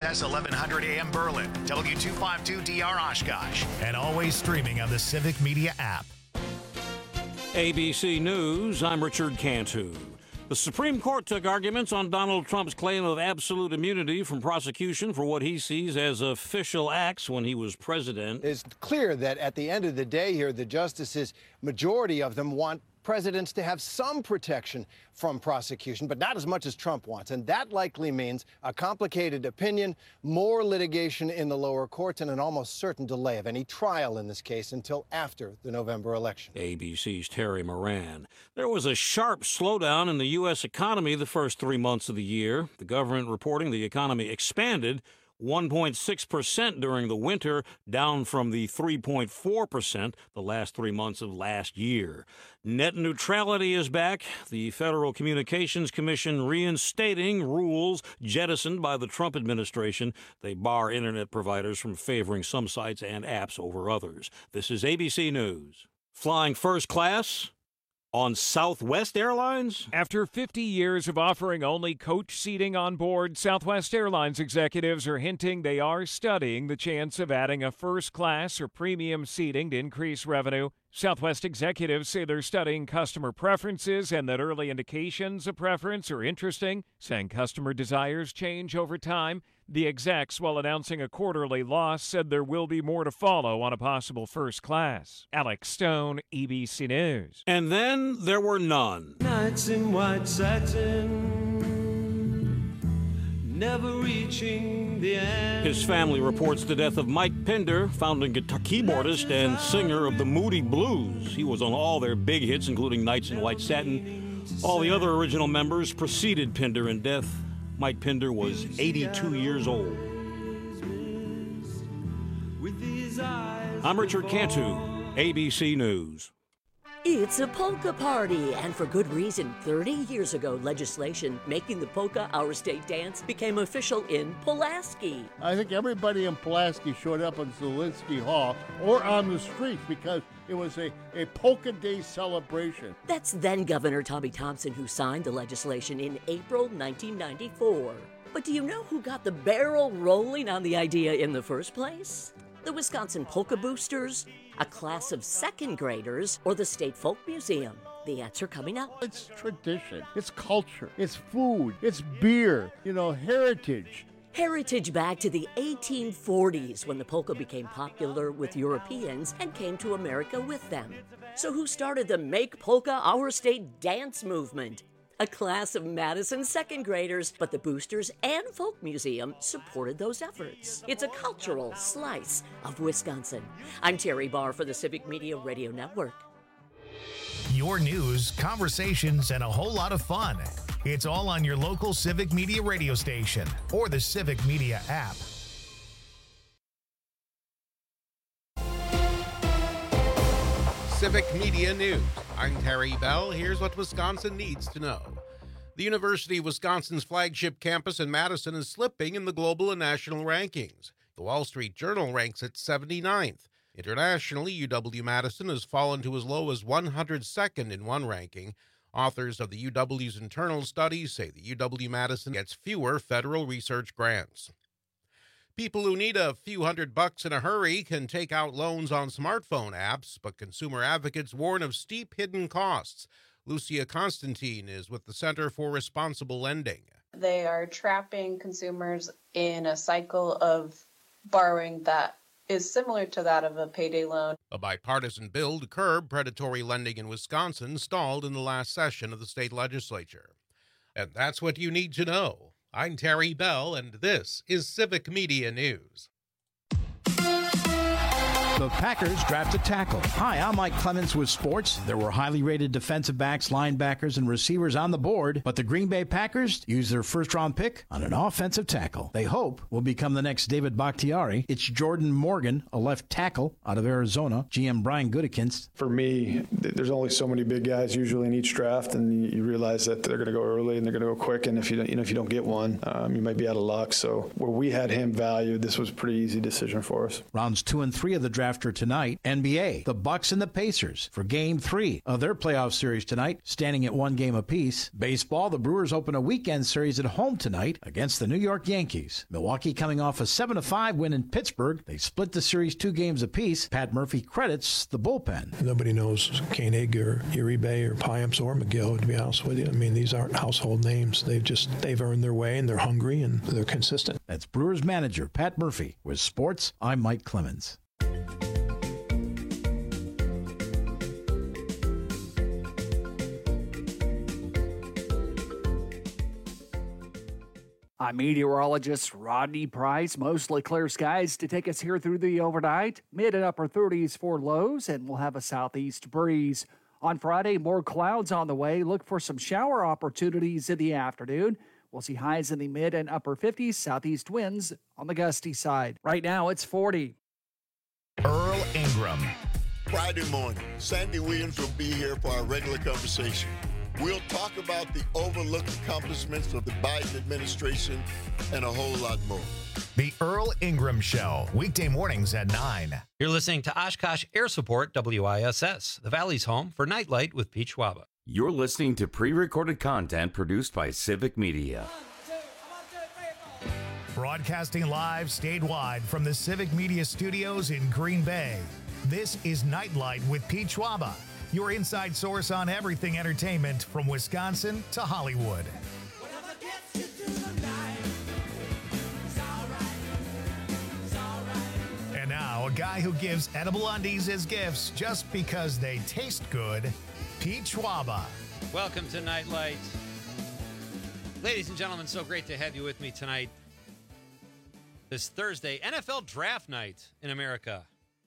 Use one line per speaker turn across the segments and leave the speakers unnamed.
KXSS 1100 AM Berlin, W252DR Oshkosh, and always streaming on the Civic Media app.
ABC News, I'm Richard Cantu. The Supreme Court took arguments on Donald Trump's claim of absolute immunity from prosecution for what he sees as official acts when he was president.
It's clear that at the end of the day here, the justices, majority of them want presidents to have some protection from prosecution, but not as much as Trump wants. And that likely means a complicated opinion, more litigation in the lower courts, and an almost certain delay of any trial in this case until after the November election.
ABC's Terry Moran. There was a sharp slowdown in the U.S. economy the first 3 months of the year. The government reporting the economy expanded 1.6% during the winter, down from the 3.4% the last 3 months of last year. Net neutrality is back. The Federal Communications Commission reinstating rules jettisoned by the Trump administration. They bar internet providers from favoring some sites and apps over others. This is ABC News. Flying first class on Southwest Airlines?
After 50 years of offering only coach seating on board, Southwest Airlines executives are hinting they are studying the chance of adding a first class or premium seating to increase revenue. Southwest executives say they're studying customer preferences and that early indications of preference are interesting, saying customer desires change over time. The execs, while announcing a quarterly loss, said there will be more to follow on a possible first class. Alex Stone, ABC News.
And then there were none.
Nights in white satin, never reaching the end.
His family reports the death of Mike Pinder, founding guitar keyboardist and singer of the Moody Blues. He was on all their big hits, including Nights in White Satin. All the other original members preceded Pinder in death. Mike Pinder was 82 years old. I'm Richard Cantu, ABC News.
It's a polka party, and for good reason. 30 years ago, legislation making the polka our state dance became official in Pulaski.
I think everybody in Pulaski showed up in Zielinski Hall or on the streets because it was a polka day celebration.
That's then Governor Tommy Thompson who signed the legislation in April 1994. But do you know who got the barrel rolling on the idea in the first place? The Wisconsin Polka Boosters, a class of second graders, or the State Folk Museum? The answer coming up.
It's tradition, it's culture, it's food, it's beer, heritage.
Heritage back to the 1840s when the polka became popular with Europeans and came to America with them. So who started the Make Polka Our State dance movement? A class of Madison second graders, but the Boosters and Folk Museum supported those efforts. It's a cultural slice of Wisconsin. I'm Terry Barr for the Civic Media Radio Network.
Your news, conversations, and a whole lot of fun. It's all on your local Civic Media radio station or the Civic Media app.
Civic Media News. I'm Terry Bell. Here's what Wisconsin needs to know. The University of Wisconsin's flagship campus in Madison is slipping in the global and national rankings. The Wall Street Journal ranks it 79th. Internationally, UW-Madison has fallen to as low as 102nd in one ranking. Authors of the UW's internal studies say the UW-Madison gets fewer federal research grants. People who need a few $100 in a hurry can take out loans on smartphone apps, but consumer advocates warn of steep hidden costs. Lucia Constantine is with the Center for Responsible Lending.
They are trapping consumers in a cycle of borrowing that is similar to that of a payday loan.
A bipartisan bill to curb predatory lending in Wisconsin stalled in the last session of the state legislature. And that's what you need to know. I'm Terry Bell, and this is Civic Media News.
The Packers draft a tackle. Hi, I'm Mike Clements with sports. There were highly rated defensive backs, linebackers, and receivers on the board, but the Green Bay Packers used their first-round pick on an offensive tackle. They hope will become the next David Bakhtiari. It's Jordan Morgan, a left tackle out of Arizona. GM Brian Gutekunst.
For me, there's only so many big guys usually in each draft, and you realize that they're going to go early and they're going to go quick. And if you don't get one, you might be out of luck. So where we had him valued, this was a pretty easy decision for us.
Rounds 2 and 3 of the draft after tonight. NBA, the Bucks and the Pacers for Game 3 of their playoff series tonight, standing at 1 game apiece. Baseball, the Brewers open a weekend series at home tonight against the New York Yankees. Milwaukee coming off a 7-5 win in Pittsburgh. They split the series 2 games apiece. Pat Murphy credits the bullpen.
Nobody knows Koenig or Uribe or Payamps or McGill, to be honest with you. I mean, these aren't household names. They've earned their way, and they're hungry, and they're consistent.
That's Brewers manager Pat Murphy. With sports, I'm Mike Clemens.
I'm meteorologist Rodney Price. Mostly clear skies to take us here through the overnight. Mid and upper 30s for lows, and we'll have a southeast breeze. On Friday, more clouds on the way. Look for some shower opportunities in the afternoon. We'll see highs in the mid and upper 50s, southeast winds on the gusty side. Right now, it's 40.
Earl Ingram.
Friday morning, Sandy Williams will be here for our regular conversation. We'll talk about the overlooked accomplishments of the Biden administration and a whole lot more.
The Earl Ingram Show, weekday mornings at 9.
You're listening to Oshkosh Air Support WISS, the Valley's home for Nightlight with Pete Schwaba.
You're listening to pre-recorded content produced by Civic Media.
Broadcasting live statewide from the Civic Media Studios in Green Bay. This is Nightlight with Pete Schwaba, your inside source on everything entertainment from Wisconsin to Hollywood. And now, a guy who gives edible undies as gifts just because they taste good, Pete Schwaba.
Welcome to Nightlight. Ladies and gentlemen, so great to have you with me tonight. This Thursday, NFL Draft Night in America.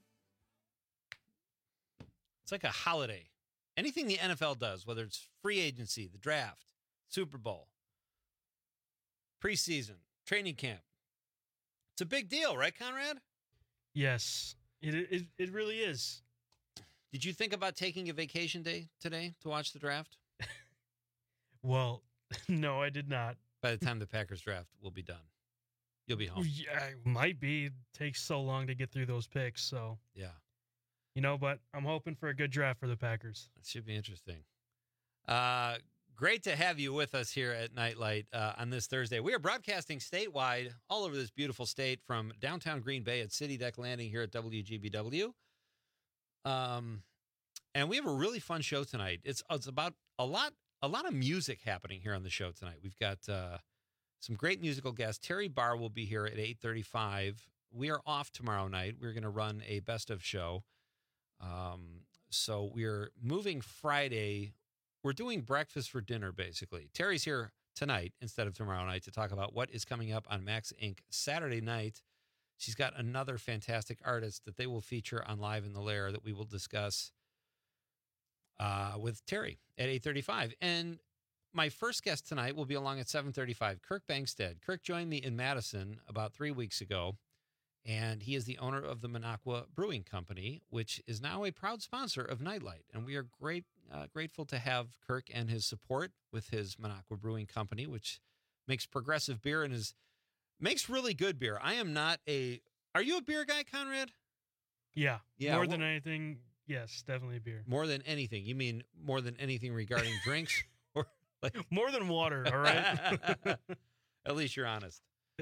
It's like a holiday. Anything the NFL does, whether it's free agency, the draft, Super Bowl, preseason, training camp, it's a big deal, right, Conrad?
Yes, it really is.
Did you think about taking a vacation day today to watch the draft?
Well, no, I did not.
By the time the Packers draft will be done, you'll be home.
Yeah, it might be. It takes so long to get through those picks, so.
Yeah.
But I'm hoping for a good draft for the Packers.
It should be interesting. Great to have you with us here at Nightlight on this Thursday. We are broadcasting statewide all over this beautiful state from downtown Green Bay at City Deck Landing here at WGBW. And we have a really fun show tonight. It's about a lot of music happening here on the show tonight. We've got some great musical guests. Terry Barr will be here at 8:35. We are off tomorrow night. We're going to run a best of show. So we're moving Friday. We're doing breakfast for dinner, basically. Terry's here tonight instead of tomorrow night to talk about what is coming up on Max Inc. Saturday night. She's got another fantastic artist that they will feature on Live in the Lair that we will discuss with Terry at 8:35. And my first guest tonight will be along at 7:35, Kirk Bangstead. Kirk joined me in Madison about 3 weeks ago. And he is the owner of the Minocqua Brewing Company, which is now a proud sponsor of Nightlight. And we are grateful to have Kirk and his support with his Minocqua Brewing Company, which makes progressive beer and makes really good beer. I am not are you a beer guy, Conrad?
Yeah. More than anything, yes, definitely beer.
More than anything. You mean more than anything regarding drinks? Or like
more than water, all right?
At least you're honest.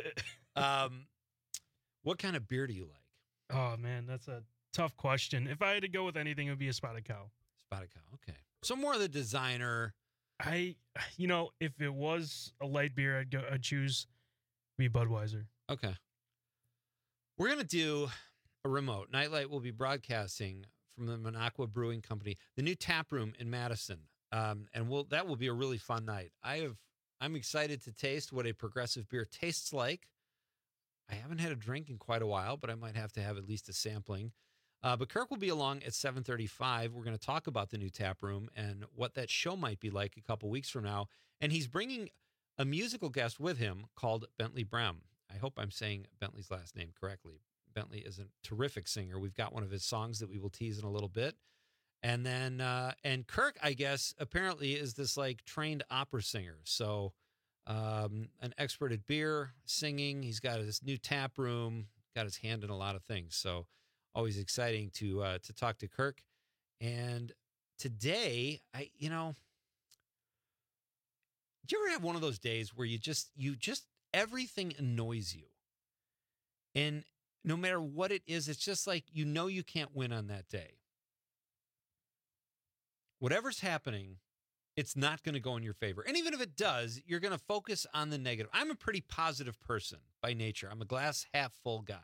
What kind of beer do you like?
Oh, man, that's a tough question. If I had to go with anything, it would be a Spotted Cow.
Spotted Cow, okay. So more of the designer.
If it was a light beer, I'd choose be Budweiser.
Okay. We're going to do a remote. Nightlight will be broadcasting from the Minocqua Brewing Company, the new tap room in Madison. And that will be a really fun night. I'm excited to taste what a progressive beer tastes like. I haven't had a drink in quite a while, but I might have to have at least a sampling. But Kirk will be along at 7:35. We're going to talk about the new tap room and what that show might be like a couple weeks from now. And he's bringing a musical guest with him called Bentley Brem. I hope I'm saying Bentley's last name correctly. Bentley is a terrific singer. We've got one of his songs that we will tease in a little bit. And then, and Kirk, I guess, apparently is this like trained opera singer. So an expert at beer, singing. He's got this new tap room, got his hand in a lot of things. So Always exciting to talk to Kirk. And today, do you ever have one of those days where you just everything annoys you? And no matter what it is, it's just like you can't win on that day. Whatever's happening, it's not going to go in your favor. And even if it does, you're going to focus on the negative. I'm a pretty positive person by nature. I'm a glass half full guy.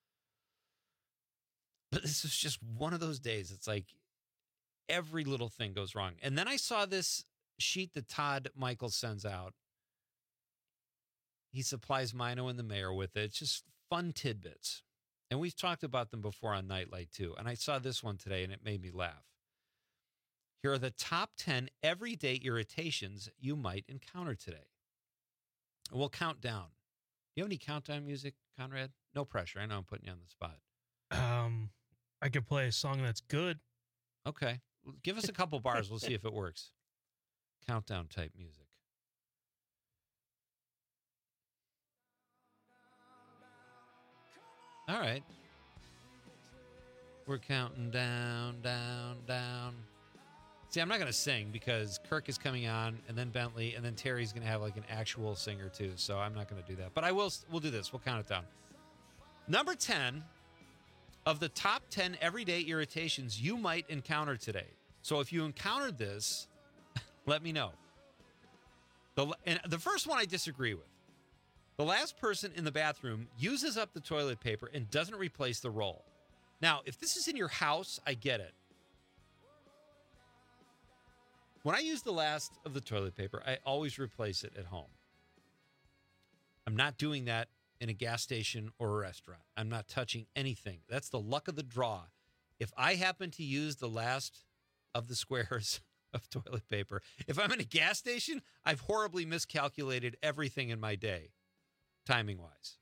But this is just one of those days. It's like every little thing goes wrong. And then I saw this sheet that Todd Michael sends out. He supplies Mino and the mayor with it. It's just fun tidbits. And we've talked about them before on Nightlight too. And I saw this one today and it made me laugh. Here are the top 10 everyday irritations you might encounter today. And we'll count down. Do you have any countdown music, Conrad? No pressure. I know I'm putting you on the spot.
I could play a song that's good.
Okay. Give us a couple bars. We'll see if it works. Countdown type music. All right. We're counting down, down, down. See, I'm not going to sing because Kirk is coming on, and then Bentley, and then Terry's going to have like an actual singer too. So I'm not going to do that. But we'll do this. We'll count it down. Number 10 of the top 10 everyday irritations you might encounter today. So if you encountered this, let me know. The first one I disagree with. The last person in the bathroom uses up the toilet paper and doesn't replace the roll. Now, if this is in your house, I get it. When I use the last of the toilet paper, I always replace it at home. I'm not doing that in a gas station or a restaurant. I'm not touching anything. That's the luck of the draw. If I happen to use the last of the squares of toilet paper, if I'm in a gas station, I've horribly miscalculated everything in my day, timing-wise.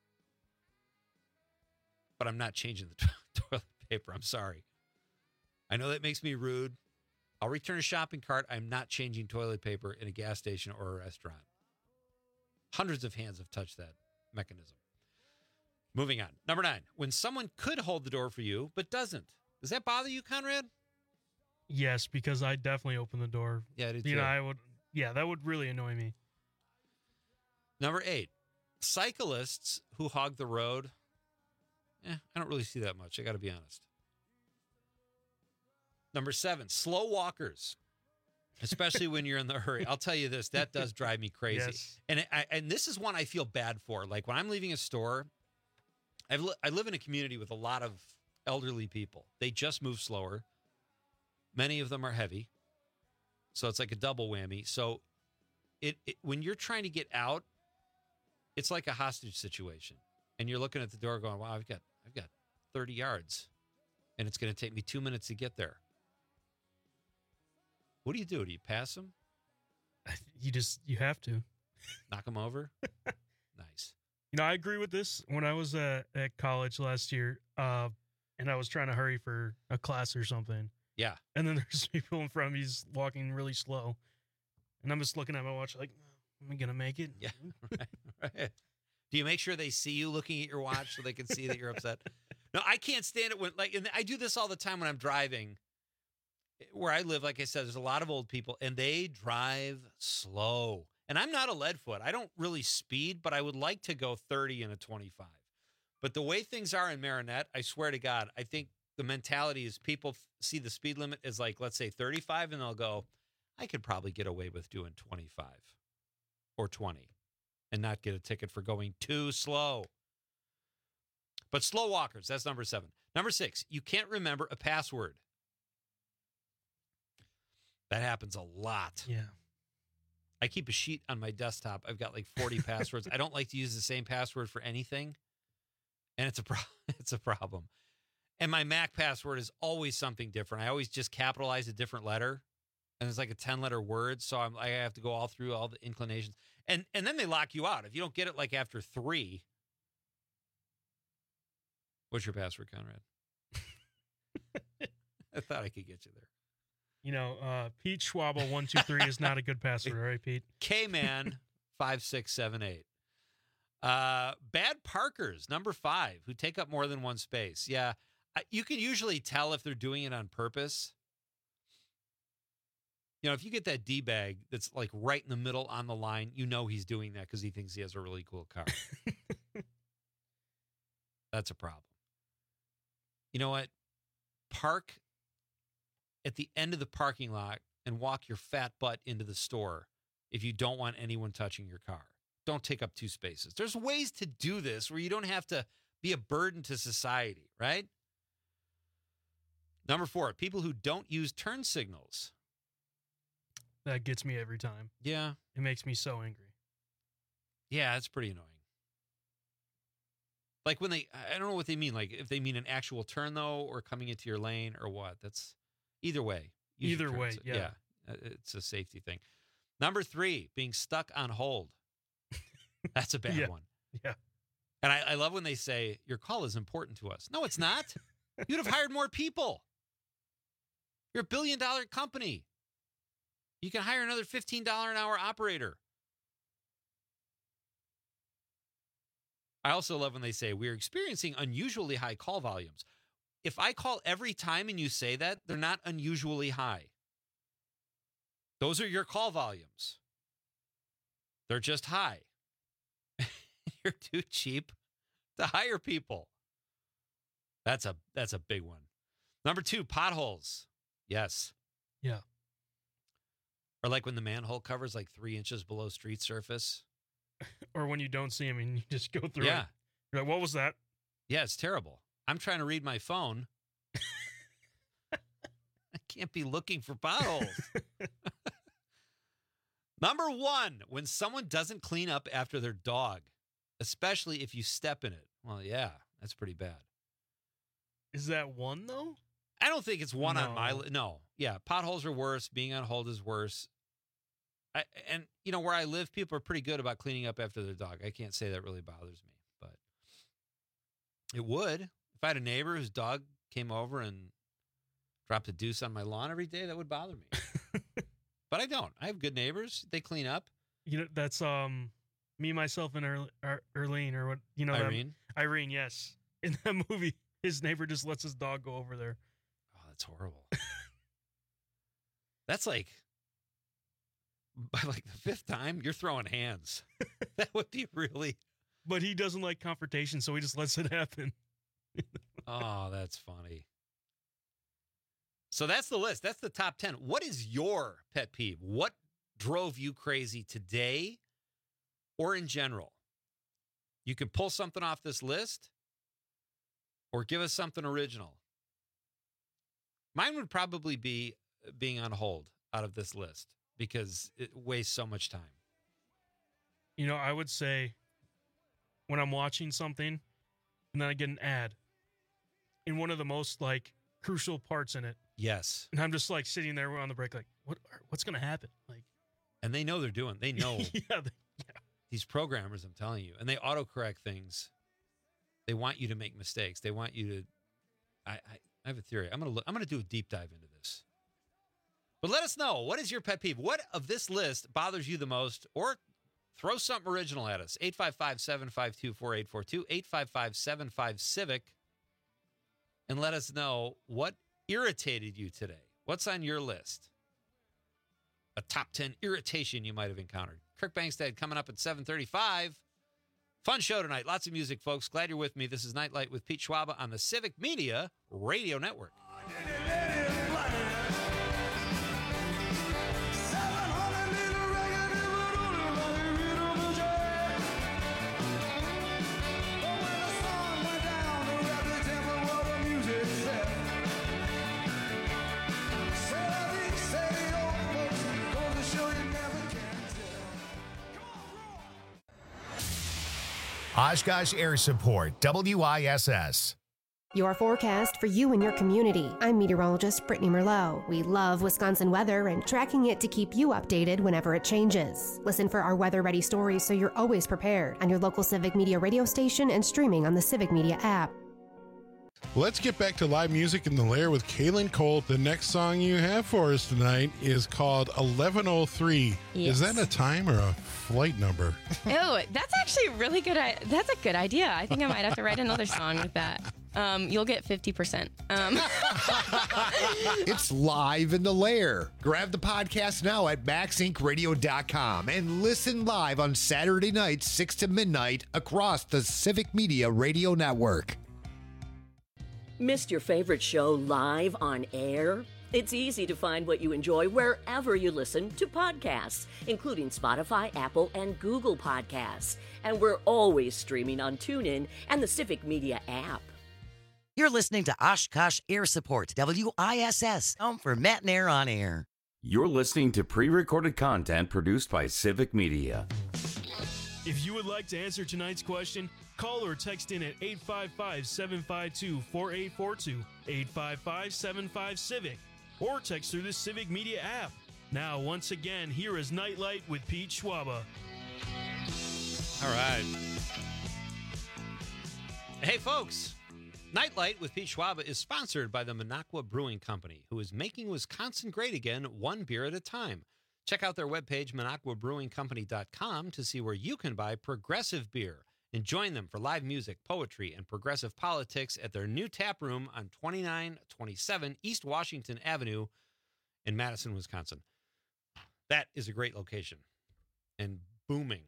But I'm not changing the toilet paper. I'm sorry. I know that makes me rude. I'll return a shopping cart. I'm not changing toilet paper in a gas station or a restaurant. Hundreds of hands have touched that mechanism. Moving on. Number 9, when someone could hold the door for you but doesn't. Does that bother you, Conrad?
Yes, because I definitely open the door.
Yeah, I do too.
That would really annoy me.
Number 8, cyclists who hog the road. I don't really see that much. I got to be honest. Number 7, slow walkers, especially when you're in the hurry. I'll tell you this, that does drive me crazy.
Yes.
And this is one I feel bad for. Like when I'm leaving a store, I live in a community with a lot of elderly people. They just move slower. Many of them are heavy. So it's like a double whammy. So when you're trying to get out, it's like a hostage situation. And you're looking at the door going, wow, I've got 30 yards. And it's going to take me 2 minutes to get there. What do? Do you pass them?
You have to.
Knock them over? Nice.
I agree with this. When I was at college last year, and I was trying to hurry for a class or something.
Yeah.
And then there's people in front of me walking really slow. And I'm just looking at my watch like, am I going to make it?
Yeah. Right. Do you make sure they see you looking at your watch so they can see that you're upset? No, I can't stand it when, and I do this all the time when I'm driving. Where I live, like I said, there's a lot of old people, and they drive slow. And I'm not a leadfoot. I don't really speed, but I would like to go 30 and a 25. But the way things are in Marinette, I swear to God, I think the mentality is people see the speed limit as like, let's say 35, and they'll go, I could probably get away with doing 25 or 20 and not get a ticket for going too slow. But slow walkers, that's number 7. Number 6, you can't remember a password. That happens a lot.
Yeah.
I keep a sheet on my desktop. I've got like 40 passwords. I don't like to use the same password for anything. And it's a problem. And my Mac password is always something different. I always just capitalize a different letter. And it's like a 10-letter word. So I have to go all through all the inclinations. And then they lock you out. If you don't get it like after 3. What's your password, Conrad? I thought I could get you there.
Pete Schwabel 123 is not a good password, all right, Pete?
K-Man 5678. Bad parkers, number 5, who take up more than one space. Yeah, You can usually tell if they're doing it on purpose. You know, if you get that D-bag that's like right in the middle on the line, you know he's doing that because he thinks he has a really cool car. That's a problem. You know what? Park at the end of the parking lot and walk your fat butt into the store if you don't want anyone touching your car. Don't take up 2 spaces. There's ways to do this where you don't have to be a burden to society, right? Number 4, people who don't use turn signals.
That gets me every time.
Yeah.
It makes me so angry.
Yeah, it's pretty annoying. Like when I don't know what they mean. Like if they mean an actual turn though, or coming into your lane or what. That's either way.
Either way, yeah.
It's a safety thing. Number 3, being stuck on hold. That's a bad one.
Yeah.
And I love when they say, your call is important to us. No, it's not. You'd have hired more people. You're a $1 billion company. You can hire another $15 an hour operator. I also love when they say, we're experiencing unusually high call volumes. If I call every time and you say that, they're not unusually high. Those are your call volumes. They're just high. You're too cheap to hire people. That's a big one. Number 2, potholes. Yes.
Yeah.
Or like when the manhole cover's like 3 inches below street surface.
Or when you don't see him and you just go through it.
Yeah.
You're like, what was that?
Yeah, it's terrible. I'm trying to read my phone. I can't be looking for potholes. Number 1, when someone doesn't clean up after their dog, especially if you step in it. Well, yeah, that's pretty bad.
Is that one, though?
I don't think it's one on my list. No. Yeah, potholes are worse. Being on hold is worse. And, you know, where I live, people are pretty good about cleaning up after their dog. I can't say that really bothers me, but it would. If I had a neighbor whose dog came over and dropped a deuce on my lawn every day, that would bother me. But I don't. I have good neighbors. They clean up.
You know, that's me, myself, and Erlene, or what, you know,
Irene?
Irene, yes. In that movie, his neighbor just lets his dog go over there.
Oh, that's horrible. That's like, by like the 5th time, you're throwing hands. That would be really.
But he doesn't like confrontation, so he just lets it happen.
Oh, that's funny. So that's the list. That's the top 10. What is your pet peeve? What drove you crazy today or in general? You can pull something off this list or give us something original. Mine would probably be being on hold out of this list because it wastes so much time.
You know, I would say when I'm watching something and then I get an ad in one of the most like crucial parts in it.
Yes.
And I'm just like sitting there on the break, like, what's going to happen? Like,
and they know they know.
Yeah.
These programmers, I'm telling you, and they autocorrect things. They want you to make mistakes. They want you to. I have a theory. I'm gonna do a deep dive into this. But let us know, what is your pet peeve? What of this list bothers you the most? Or throw something original at us. 855-752-4842, 855-75-CIVIC, and let us know what irritated you today. What's on your list? A top 10 irritation you might have encountered. Kirk Bangstad coming up at 7:35. Fun show tonight. Lots of music, folks. Glad you're with me. This is Nightlight with Pete Schwaba on the Civic Media Radio Network.
Oshkosh Air Support, WISS.
Your forecast for you and your community. I'm meteorologist Brittany Merlot. We love Wisconsin weather and tracking it to keep you updated whenever it changes. Listen for our weather-ready stories so you're always prepared on your local Civic Media radio station and streaming on the Civic Media app.
Let's get back to live music in the Lair with Kaylin Cole. The next song you have for us tonight is called 1103.
Yes.
Is that a time or a flight number?
Oh, that's actually really good. That's a good idea. I think I might have to write another song with that. You'll get 50%.
It's live in the lair. Grab the podcast now at MaxIncRadio.com and listen live on Saturday nights, 6 to midnight, across the Civic Media Radio Network.
Missed your favorite show live on air? It's easy to find what you enjoy wherever you listen to podcasts, including Spotify, Apple, and Google Podcasts. And we're always streaming on TuneIn and the Civic Media app.
You're listening to Oshkosh Air Support, WISS, home for Matt and Air on Air.
You're listening to pre-recorded content produced by Civic Media.
If you would like to answer tonight's question, call or text in at 855-752-4842, 855-75-CIVIC, or text through the Civic Media app. Now, once again, here is Nightlight with Pete Schwaba.
All right. Hey, folks. Nightlight with Pete Schwaba is sponsored by the Minocqua Brewing Company, who is making Wisconsin great again, one beer at a time. Check out their webpage, MinocquaBrewingCompany.com, to see where you can buy progressive beer and join them for live music, poetry, and progressive politics at their new tap room on 2927 East Washington Avenue in Madison, Wisconsin. That is a great location and booming.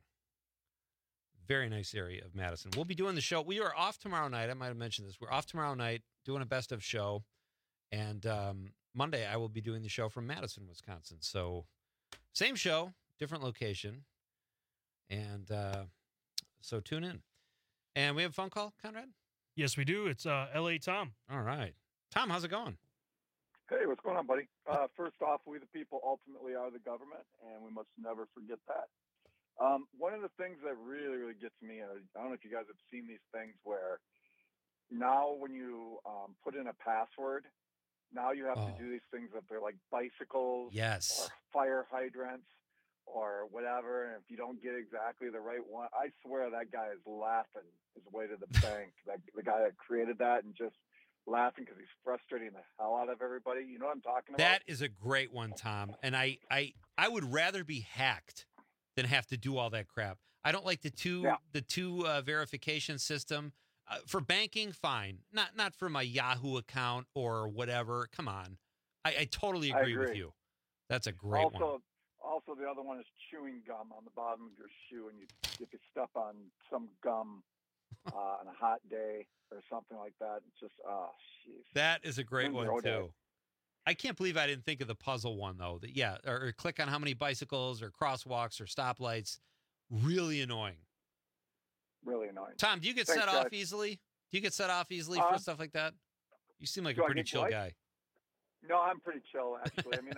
Very nice area of Madison. We'll be doing the show. We are off tomorrow night. I might have mentioned this. We're off tomorrow night doing a best of show. And Monday, I will be doing the show from Madison, Wisconsin. So same show, different location. And so tune in. And we have a phone call, Conrad?
Yes, we do. It's L.A. Tom.
All right. Tom, how's it going?
Hey, what's going on, buddy? First off, we the people ultimately are the government, and we must never forget that. One of the things that really, really gets me, I don't know if you guys have seen these things where now when you put in a password, now you have to do these things that they're like bicycles,
yes,
or fire hydrants, or whatever. And if you don't get exactly the right one, I swear that guy is laughing his way to the bank. The guy that created that, and just laughing because he's frustrating the hell out of everybody. You know what I'm talking about?
That is a great one, Tom. And I would rather be hacked than have to do all that crap. I don't like the two verification system. For banking, fine. Not for my Yahoo account or whatever. Come on. I totally agree with you. That's a great one.
Also, the other one is chewing gum on the bottom of your shoe, and if you step on some gum on a hot day or something like that, it's just, jeez.
That is a great one, too. I can't believe I didn't think of the puzzle one, though. Or click on how many bicycles or crosswalks or stoplights. Really annoying.
Really annoying.
Tom, do you get set off easily? Do you get set off easily for stuff like that? You seem like a pretty chill guy.
No, I'm pretty chill, actually. I mean,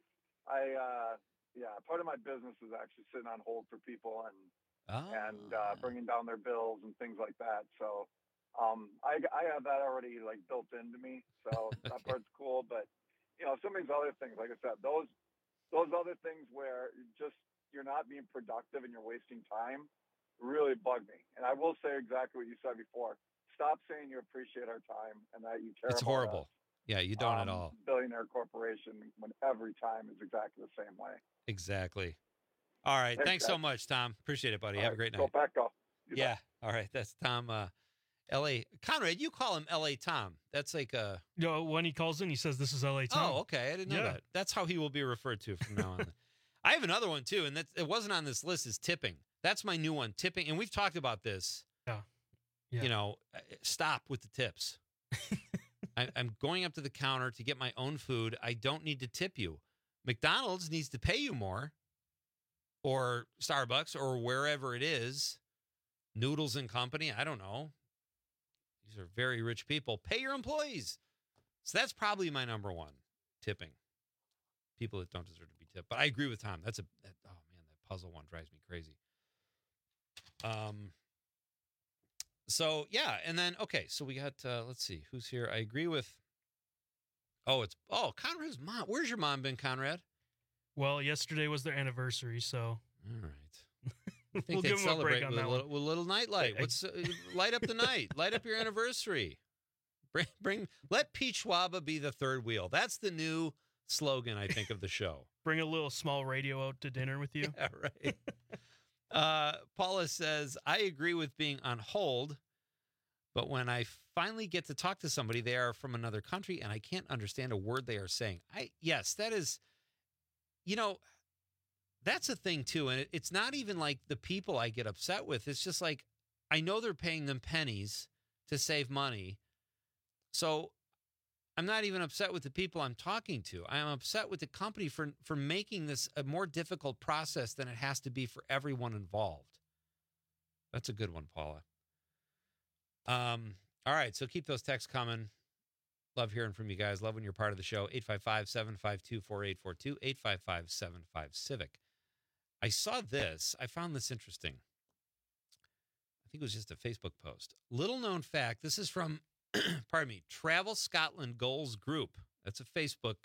part of my business is actually sitting on hold for people and bringing down their bills and things like that. So I have that already like built into me. So that part's cool. But some of these other things, like I said, those other things where you're not being productive and you're wasting time really bug me. And I will say exactly what you said before. Stop saying you appreciate our time and that you care about us.
It's horrible. Yeah, you don't at all.
Billionaire corporation, when every time is exactly the same way.
Exactly. All right. Thanks so much, Tom. Appreciate it, buddy. Have a great night.
Go back, go.
Yeah. All right. That's Tom. L.A. Conrad, you call him L.A. Tom. That's like a...
when he calls in, he says, this is L.A. Tom.
Oh, okay. I didn't know that. That's how he will be referred to from now on. I have another one, too, and it wasn't on this list, is tipping. That's my new one, tipping. And we've talked about this.
Yeah.
Stop with the tips. I'm going up to the counter to get my own food. I don't need to tip you. McDonald's needs to pay you more, or Starbucks, or wherever it is. Noodles and Company, I don't know. These are very rich people. Pay your employees. So that's probably my number one, tipping. People that don't deserve to be tipped. But I agree with Tom. That puzzle one drives me crazy. So, yeah. And then, okay, so we got, let's see, who's here? I agree with, Conrad's mom. Where's your mom been, Conrad?
Well, yesterday was their anniversary, so.
All right. I think they'd celebrate with a little nightlight. Light up the night. Light up your anniversary. Let Pete Schwaba be the third wheel. That's the new slogan, I think, of the show.
Bring a little small radio out to dinner with you.
Yeah, right. Paula says, I agree with being on hold. But when I finally get to talk to somebody, they are from another country, and I can't understand a word they are saying. Yes, that is, that's a thing too. And it's not even like the people I get upset with. It's just like, I know they're paying them pennies to save money. So I'm not even upset with the people I'm talking to. I am upset with the company for making this a more difficult process than it has to be for everyone involved. That's a good one, Paula. All right, so keep those texts coming. Love hearing from you guys. Love when you're part of the show. 855-752-4842, 855-75-CIVIC. I saw this. I found this interesting. I think it was just a Facebook post. Little known fact, this is from, pardon me, Travel Scotland Goals Group. That's a Facebook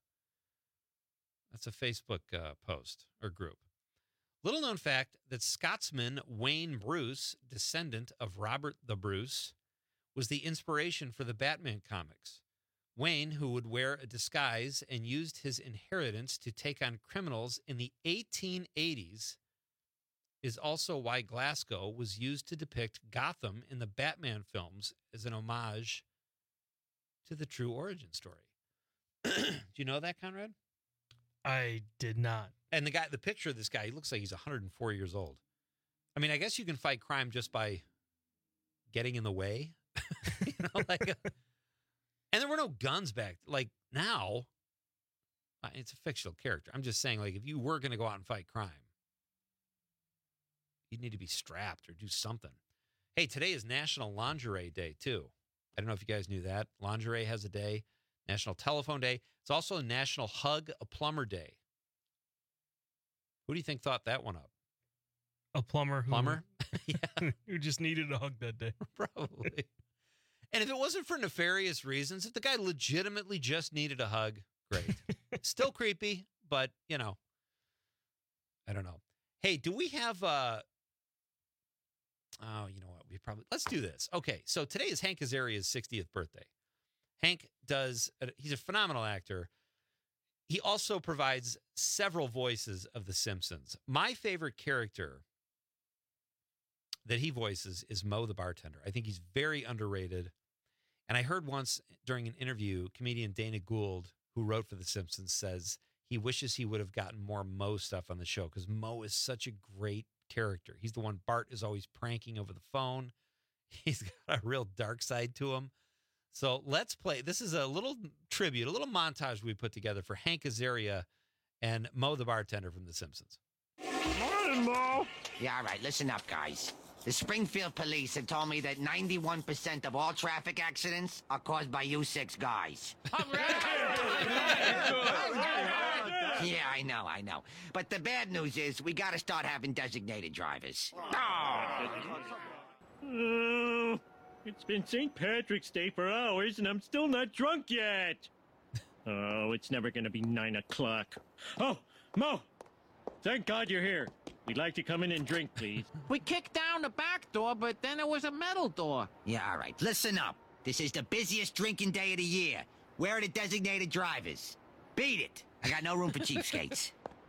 post or group. Little known fact that Scotsman Wayne Bruce, descendant of Robert the Bruce, was the inspiration for the Batman comics. Wayne, who would wear a disguise and used his inheritance to take on criminals in the 1880s, is also why Glasgow was used to depict Gotham in the Batman films as an homage to the true origin story. Do you know that, Conrad?
I did not.
And the picture of this guy, he looks like he's 104 years old. I mean, I guess you can fight crime just by getting in the way. And there were no guns back. Like now, it's a fictional character. I'm just saying, like, if you were going to go out and fight crime, you'd need to be strapped or do something. Hey, today is National Lingerie Day, too. I don't know if you guys knew that. Lingerie has a day. National Telephone Day. It's also National Hug a Plumber Day. Who do you think thought that one up?
A plumber.
Yeah.
Who just needed a hug that day.
Probably. And if it wasn't for nefarious reasons, if the guy legitimately just needed a hug, great. Still creepy, but, I don't know. Hey, do we have, you know what? Let's do this. Okay, so today is Hank Azaria's 60th birthday. Hank he's a phenomenal actor. He also provides several voices of The Simpsons. My favorite character that he voices is Moe the bartender. I think he's very underrated. And I heard once during an interview, comedian Dana Gould, who wrote for The Simpsons, says he wishes he would have gotten more Moe stuff on the show because Moe is such a great character. He's the one Bart is always pranking over the phone. He's got a real dark side to him. So let's play. This is a little tribute, a little montage we put together for Hank Azaria and Moe the bartender from The Simpsons.
Morning, Moe. Yeah, all right. Listen up, guys. The Springfield police have told me that 91% of all traffic accidents are caused by you 6 guys. Yeah, I know. But the bad news is we got to start having designated drivers.
It's been St. Patrick's Day for hours, and I'm still not drunk yet. Oh, it's never going to be 9 o'clock. Oh, Moe! Thank God you're here. We'd like to come in and drink, please.
We kicked down the back door, but then it was a metal door.
Yeah, all right. Listen up. This is the busiest drinking day of the year. Where are the designated drivers? Beat it. I got no room for cheapskates.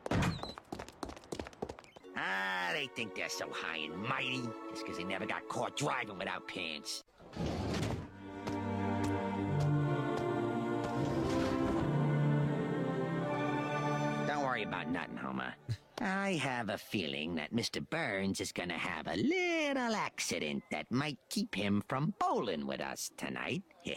They think they're so high and mighty just because they never got caught driving without pants. Don't worry about nothing, Homer. I have a feeling that Mr. Burns is gonna have a little accident that might keep him from bowling with us tonight.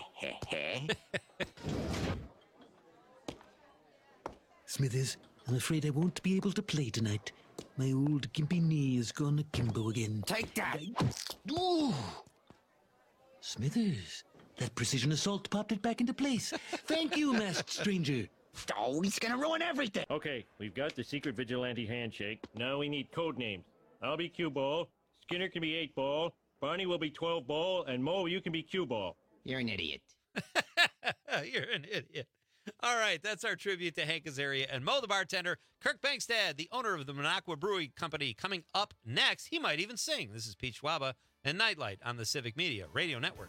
Smithers, I'm afraid I won't be able to play tonight. My old gimpy knee is gone akimbo again.
Take that!
Ooh! Smithers, that precision assault popped it back into place. Thank you, masked stranger.
Oh, he's gonna ruin everything.
Okay, we've got the secret vigilante handshake. Now we need code names. I'll be Cue Ball, Skinner can be 8 Ball, Barney will be 12 Ball, and Moe, you can be Cue Ball.
You're an idiot.
You're an idiot. All right, that's our tribute to Hank Azaria and Moe the bartender. Kirk Bangstad, the owner of the Minocqua Brewing Company, coming up next. He might even sing. This is Pete Schwaba and Nightlight on the Civic Media Radio Network.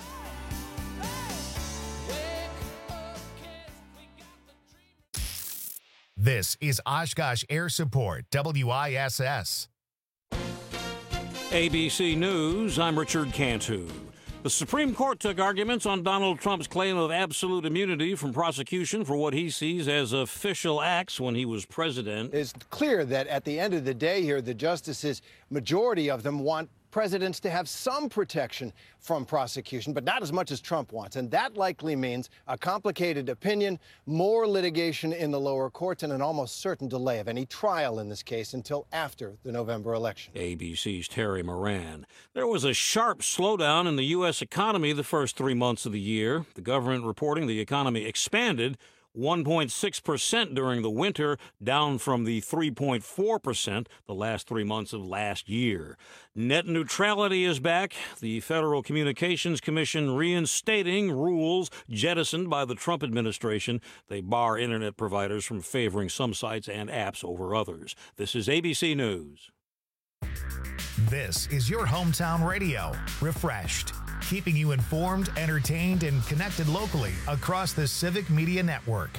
This is Oshkosh Air Support, WISS.
ABC News, I'm Richard Cantu. The Supreme Court took arguments on Donald Trump's claim of absolute immunity from prosecution for what he sees as official acts when he was president.
It's clear that at the end of the day here, the justices, majority of them want presidents to have some protection from prosecution, but not as much as Trump wants. And that likely means a complicated opinion, more litigation in the lower courts, and an almost certain delay of any trial in this case until after the November election.
ABC's Terry Moran. There was a sharp slowdown in the U.S. economy the first 3 months of the year. The government reporting the economy expanded 1.6% during the winter, down from the 3.4% the last 3 months of last year. Net neutrality is back. The Federal Communications Commission reinstating rules jettisoned by the Trump administration. They bar internet providers from favoring some sites and apps over others. This is ABC News.
This is your hometown radio, refreshed, keeping you informed, entertained, and connected locally across the Civic Media Network.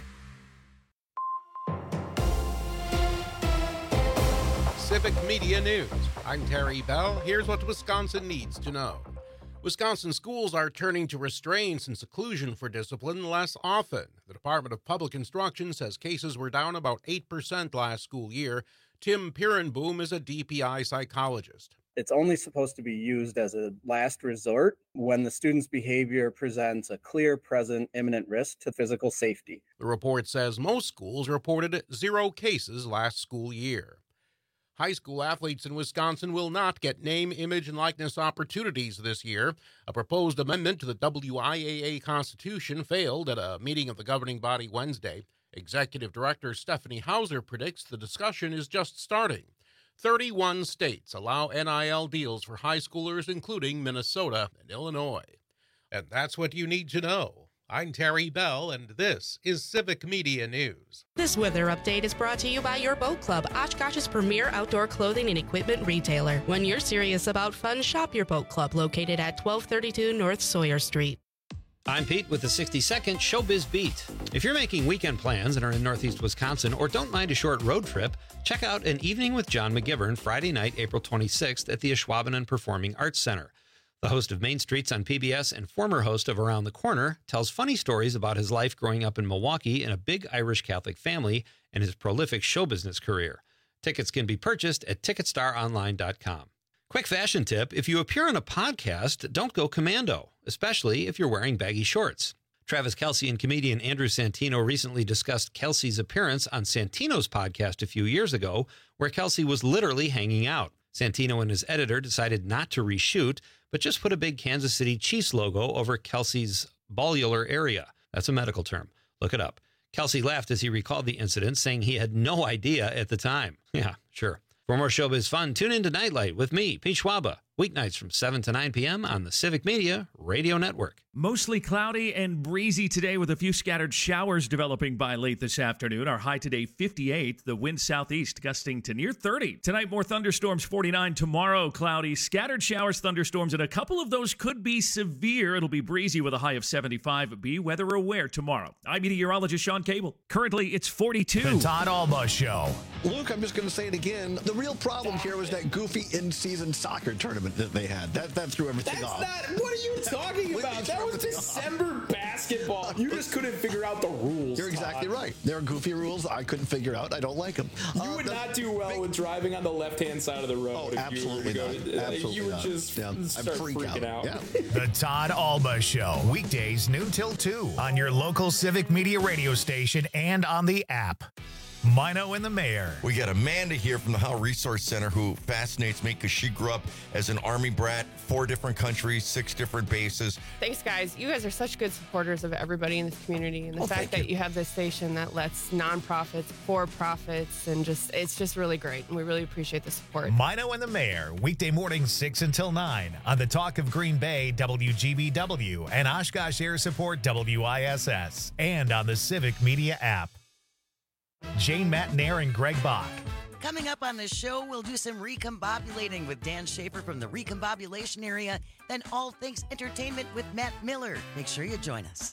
Civic Media News. I'm Terry Bell. Here's what Wisconsin needs to know. Wisconsin schools are turning to restraints and seclusion for discipline less often. The Department of Public Instruction says cases were down about 8% last school year. Tim Pirenboom is a DPI psychologist.
It's only supposed to be used as a last resort when the student's behavior presents a clear, present, imminent risk to physical safety.
The report says most schools reported 0 cases last school year. High school athletes in Wisconsin will not get name, image, and likeness opportunities this year. A proposed amendment to the WIAA Constitution failed at a meeting of the governing body Wednesday. Executive Director Stephanie Hauser predicts the discussion is just starting. 31 states allow NIL deals for high schoolers, including Minnesota and Illinois. And that's what you need to know. I'm Terry Bell, and this is Civic Media News.
This weather update is brought to you by Your Boat Club, Oshkosh's premier outdoor clothing and equipment retailer. When you're serious about fun, shop Your Boat Club, located at 1232 North Sawyer Street.
I'm Pete with the 60-second Showbiz Beat. If you're making weekend plans and are in Northeast Wisconsin or don't mind a short road trip, check out An Evening with John McGivern Friday night, April 26th at the Ashwaubenon Performing Arts Center. The host of Main Streets on PBS and former host of Around the Corner tells funny stories about his life growing up in Milwaukee in a big Irish Catholic family and his prolific show business career. Tickets can be purchased at TicketStarOnline.com. Quick fashion tip, if you appear on a podcast, don't go commando, especially if you're wearing baggy shorts. Travis Kelce and comedian Andrew Santino recently discussed Kelce's appearance on Santino's podcast a few years ago, where Kelce was literally hanging out. Santino and his editor decided not to reshoot, but just put a big Kansas City Chiefs logo over Kelce's ballular area. That's a medical term. Look it up. Kelce laughed as he recalled the incident, saying he had no idea at the time. Yeah, sure. For more showbiz fun, tune in to Nightlight with me, Pete Schwaba, weeknights from 7 to 9 p.m. on the Civic Media Radio Network.
Mostly cloudy and breezy today with a few scattered showers developing by late this afternoon. Our high today, 58. The wind southeast gusting to near 30. Tonight, more thunderstorms, 49. Tomorrow, cloudy, scattered showers, thunderstorms, and a couple of those could be severe. It'll be breezy with a high of 75. Be weather aware tomorrow. I'm meteorologist Sean Cable. Currently, it's 42.
The Todd Alba Show.
Luke, I'm just going to say it again. The real problem here was that goofy in-season soccer tournament that they had. That threw everything off.
What are you talking about? That was December basketball. You just couldn't figure out the rules.
You're exactly right. There are goofy rules I couldn't figure out. I don't like them.
You would not do well with driving on the left-hand side of the road.
Oh, absolutely not. Absolutely
you would
not.
just start freaking out.
Yeah.
The Todd Alba Show. Weekdays noon till 2 on your local Civic Media radio station and on the app. Mino and the Mayor.
We got Amanda here from the Howe Resource Center who fascinates me because she grew up as an Army brat, 4 different countries, 6 different bases.
Thanks, guys. You guys are such good supporters of everybody in this community. And the fact that you have this station that lets nonprofits, for-profits, and it's just really great. And we really appreciate the support.
Mino and the Mayor, weekday mornings 6 until 9 on the Talk of Green Bay, WGBW, and Oshkosh Air Support, WISS, and on the Civic Media app. Jane Matnair and Greg Bach.
Coming up on the show, we'll do some recombobulating with Dan Schaefer from the recombobulation area, then all things entertainment with Matt Miller. Make sure you join us.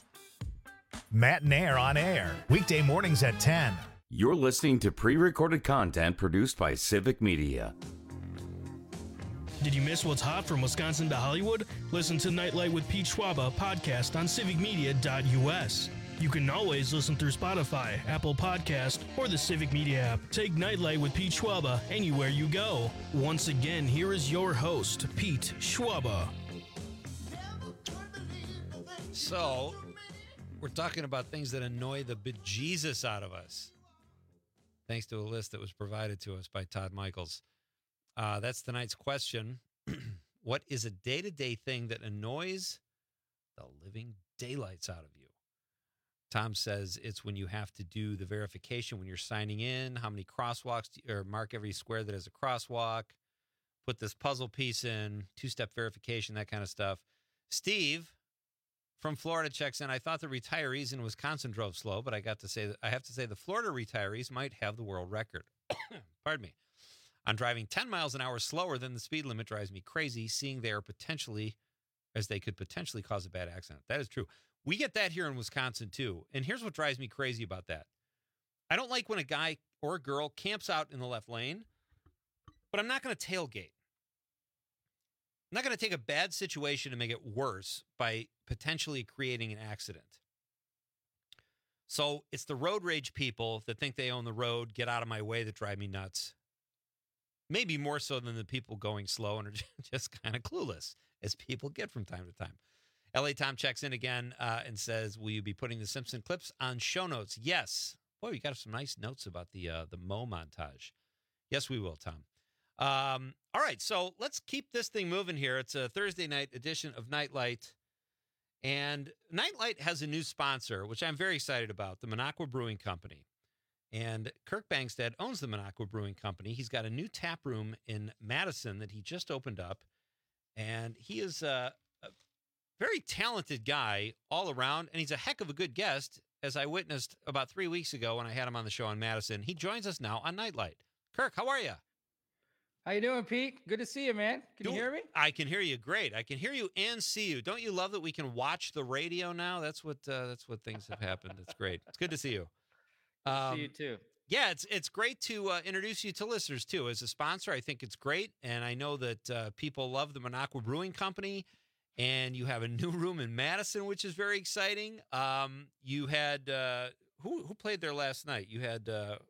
Matnair on air, weekday mornings at 10.
You're listening to pre-recorded content produced by Civic Media.
Did you miss what's hot from Wisconsin to Hollywood? Listen to Nightlight with Pete Schwaba podcast on civicmedia.us. You can always listen through Spotify, Apple Podcast, or the Civic Media app. Take Nightlight with Pete Schwaba anywhere you go. Once again, here is your host, Pete Schwaba.
So, we're talking about things that annoy the bejesus out of us, thanks to a list that was provided to us by Todd Michaels. That's tonight's question. What is a day-to-day thing that annoys the living daylights out of you? Tom says it's when you have to do the verification when you're signing in, how many crosswalks, or mark every square that has a crosswalk, put this puzzle piece in, two-step verification, that kind of stuff. Steve from Florida checks in. I thought the retirees in Wisconsin drove slow, but I have to say the Florida retirees might have the world record. Pardon me. On driving 10 miles an hour slower than the speed limit drives me crazy, seeing they could potentially cause a bad accident. That is true. We get that here in Wisconsin, too. And here's what drives me crazy about that. I don't like when a guy or a girl camps out in the left lane, but I'm not going to tailgate. I'm not going to take a bad situation and make it worse by potentially creating an accident. So it's the road rage people that think they own the road, get out of my way, that drive me nuts. Maybe more so than the people going slow and are just kind of clueless, as people get from time to time. LA Tom checks in again and says, will you be putting the Simpson clips on show notes? Yes. Boy, you got some nice notes about the Mo montage. Yes, we will, Tom. All right, so let's keep this thing moving here. It's a Thursday night edition of Nightlight. And Nightlight has a new sponsor, which I'm very excited about, the Minocqua Brewing Company. And Kirk Bangstead owns the Minocqua Brewing Company. He's got a new tap room in Madison that he just opened up. And he is a very talented guy all around. And he's a heck of a good guest, as I witnessed about 3 weeks ago when I had him on the show in Madison. He joins us now on Nightlight. Kirk, how are you?
How you doing, Pete? Good to see you, man. Can you hear me?
I can hear you great. I can hear you and see you. Don't you love that we can watch the radio now? That's what things have happened. It's great. It's good to see you.
See you too.
Yeah, it's great to introduce you to listeners too. As a sponsor, I think it's great, and I know that people love the Minocqua Brewing Company, and you have a new room in Madison, which is very exciting. You had who played there last night? You had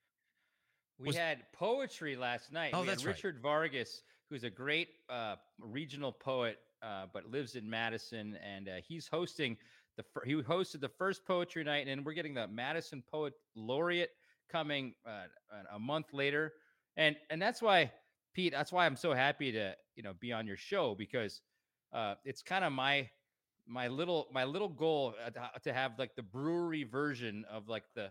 we had poetry last night.
Oh,
we
that's
had Richard Vargas, who's a great regional poet, but lives in Madison, and he's hosting. He hosted the first poetry night, and we're getting the Madison Poet Laureate coming a month later, and that's why, Pete. That's why I'm so happy to be on your show, because it's kind of my little goal to have like the brewery version of like the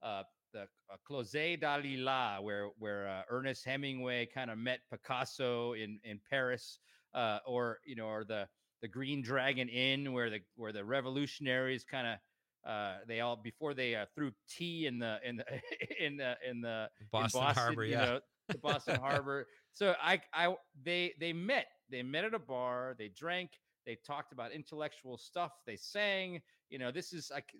Closet d'Alila, where Ernest Hemingway kind of met Picasso in Paris, or the Green Dragon Inn, where the revolutionaries kind of they all before they threw tea in the
Boston Harbor,
the Boston Harbor. So they met at a bar, they drank, they talked about intellectual stuff, they sang. This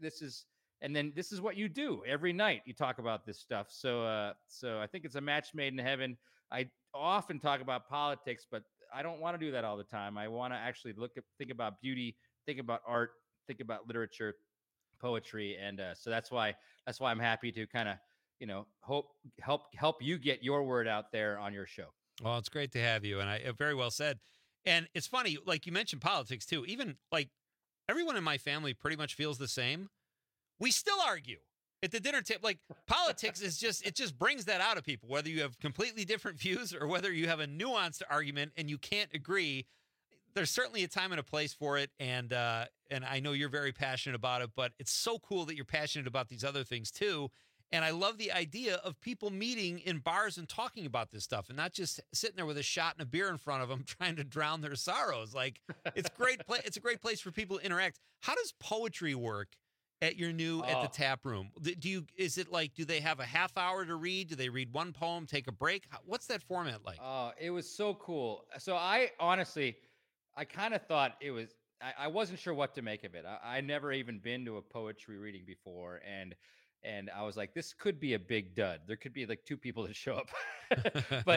is what you do every night. You talk about this stuff. So I think it's a match made in heaven. I often talk about politics, but I don't want to do that all the time. I want to actually think about beauty, think about art, think about literature, poetry, and so that's why I'm happy to kind of help you get your word out there on your show.
Well, it's great to have you, and I very well said. And it's funny, like you mentioned politics too. Even like everyone in my family pretty much feels the same. We still argue at the dinner table. Like politics is it just brings that out of people, whether you have completely different views or whether you have a nuanced argument and you can't agree. There's certainly a time and a place for it. And I know you're very passionate about it, but it's so cool that you're passionate about these other things too. And I love the idea of people meeting in bars and talking about this stuff and not just sitting there with a shot and a beer in front of them trying to drown their sorrows. Like it's great. It's a great place for people to interact. How does poetry work at your at the tap room? Is it like, do they have a half hour to read? Do they read one poem, take a break? What's that format like?
It was so cool. So I kind of thought it was, I wasn't sure what to make of it. I never even been to a poetry reading before. And I was like, this could be a big dud. There could be like two people that show up, but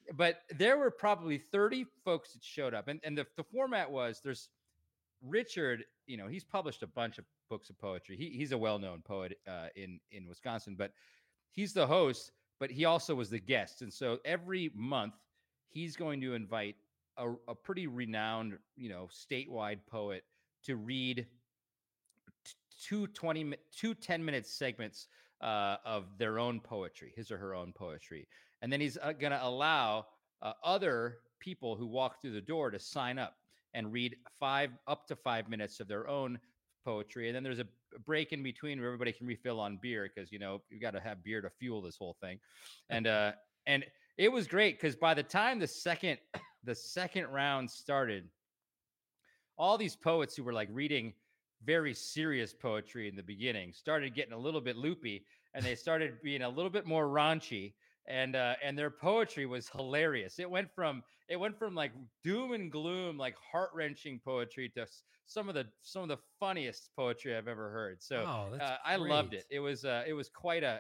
but there were probably 30 folks that showed up, and the format was there's Richard. He's published a bunch of books of poetry. He's a well-known poet in Wisconsin, but he's the host, but he also was the guest. And so every month he's going to invite a pretty renowned, statewide poet to read two 10-minute segments of their own poetry, his or her own poetry. And then he's going to allow other people who walk through the door to sign up and read up to 5 minutes of their own poetry. And then there's a break in between where everybody can refill on beer because, you got to have beer to fuel this whole thing. And it was great because by the time the second round started, all these poets who were like reading very serious poetry in the beginning started getting a little bit loopy, and they started being a little bit more raunchy. And their poetry was hilarious. It went from like doom and gloom, like heart-wrenching poetry to some of the funniest poetry I've ever heard. So I loved it. It was quite a